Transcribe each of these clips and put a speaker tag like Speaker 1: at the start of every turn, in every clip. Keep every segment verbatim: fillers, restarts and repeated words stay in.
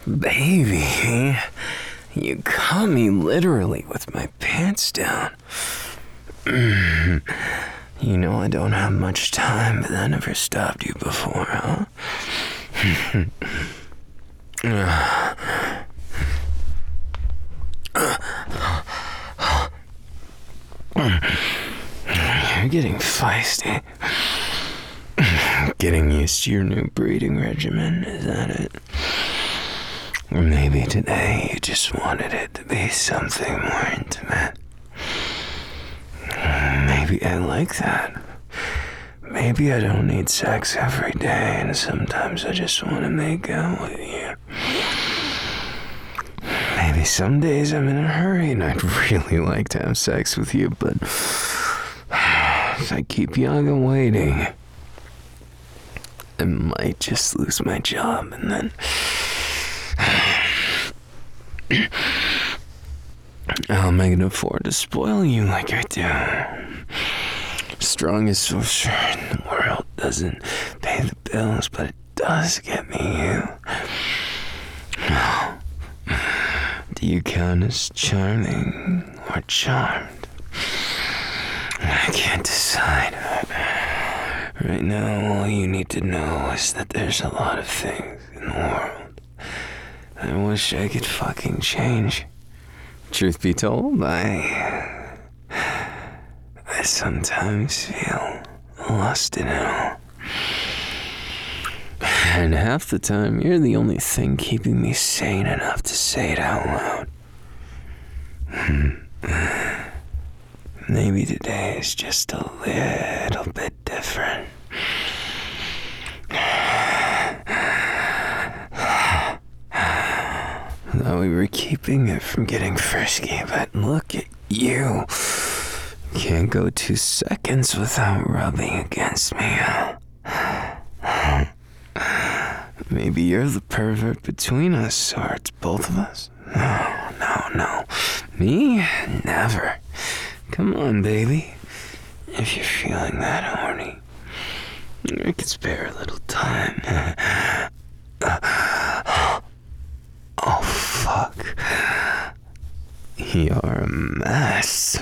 Speaker 1: Baby, you caught me literally with my pants down. You know I don't have much time, but I never stopped you before, huh? You're getting feisty. Getting used to your new breeding regimen, is that it? Or maybe today you just wanted it to be something more intimate. Maybe I like that. Maybe I don't need sex every day, and sometimes I just want to make out with you. Maybe some days I'm in a hurry and I'd really like to have sex with you, but if I keep young and waiting, I might just lose my job, and then how am I gonna afford to spoil you like I do? Strongest sorcerer in the world doesn't pay the bills, but it does get me you. Do you count as charming or charmed? I can't decide. Right now, all you need to know is that there's a lot of things in the world I wish I could fucking change. Truth be told, I... I sometimes feel lost in it all. And half the time, you're the only thing keeping me sane enough to say it out loud. Maybe today is just a little bit different. Thought we were keeping it from getting frisky, but look at you. Can't go two seconds without rubbing against me. Maybe you're the pervert between us, or it's both of us. No, no, no. Me? Never. Come on, baby. If you're feeling that horny, I could spare a little time. Oh, fuck. You're a mess.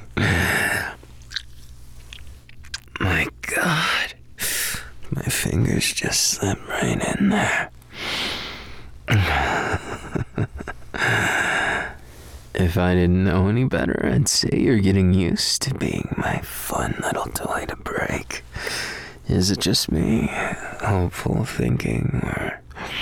Speaker 1: My God. My fingers just slipped right in there. If I didn't know any better, I'd say you're getting used to being my fun little toy to break. Is it just me, hopeful thinking, or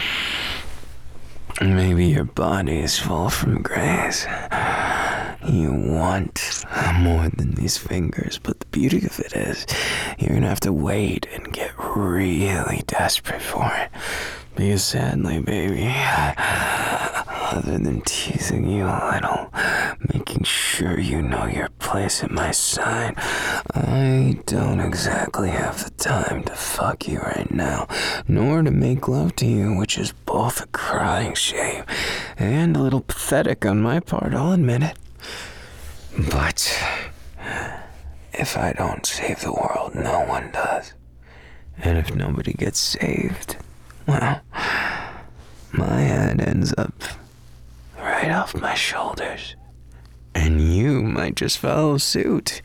Speaker 1: maybe your body is full from grace? You want more than these fingers, but the beauty of it is you're gonna have to wait and get really desperate for it. Because sadly, baby, other than teasing you a little, making sure you know your place at my side, I don't exactly have the time to fuck you right now, nor to make love to you, which is both a crying shame and a little pathetic on my part, I'll admit it. But if I don't save the world, no one does. And if nobody gets saved, well, my head ends up right off my shoulders. And you might just follow suit.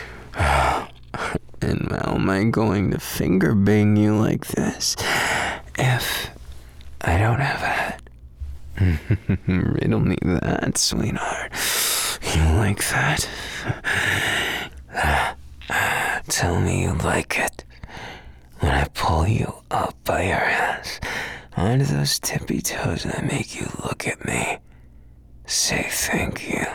Speaker 1: And how am I going to finger bang you like this if I don't have a head? Riddle me that, sweetheart. You like that? Tell me you like it when I pull you up by your ass onto those tippy toes and I make you look at me. Say thank you.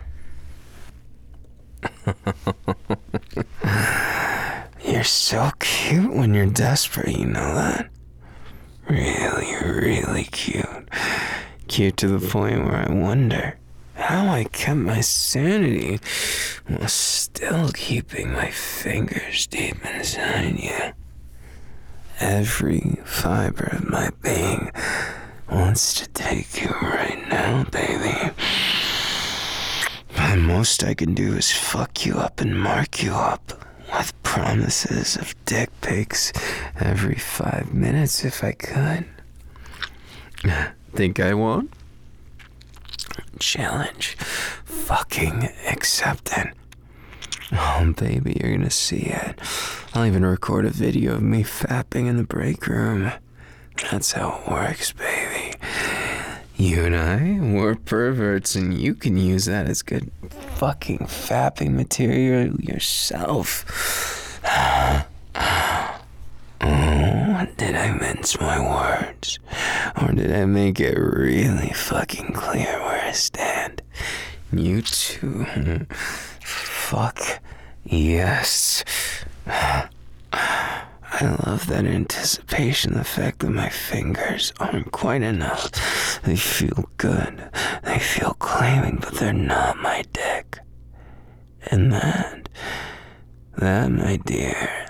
Speaker 1: You're so cute when you're desperate, you know that? Really, really cute. Cute to the point where I wonder how I kept my sanity while still keeping my fingers deep inside you. Every fiber of my being wants to take you right now, baby. The most I can do is fuck you up and mark you up with promises of dick pics every five minutes if I could. Think I won't? Challenge fucking accepted. Oh, baby, you're gonna see it. I'll even record a video of me fapping in the break room. That's how it works, baby. You and I, we're perverts, and you can use that as good fucking fapping material yourself. Oh, did I mince my words? Or did I make it really fucking clear where I stand? You too. Fuck yes. I love that anticipation, the fact that my fingers aren't quite enough. They feel good. They feel claiming, but they're not my dick. And that, that, my dear,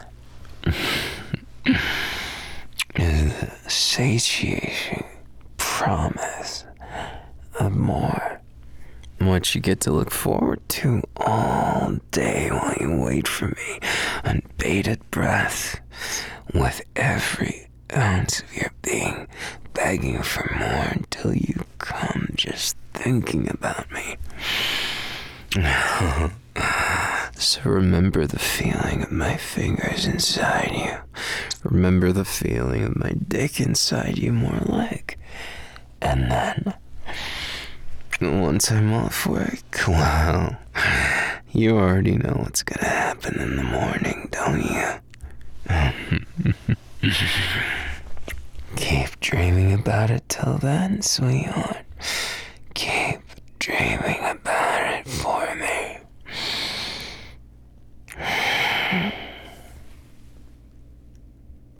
Speaker 1: is the satiating promise of more. What you get to look forward to all day while you wait for me on bated breath, with every ounce of your being begging for more until you come just thinking about me. So remember the feeling of my fingers inside you. Remember the feeling of my dick inside you, more like. And then, once I'm off work, well, you already know what's gonna happen in the morning, don't you? Keep dreaming about it till then, sweetheart.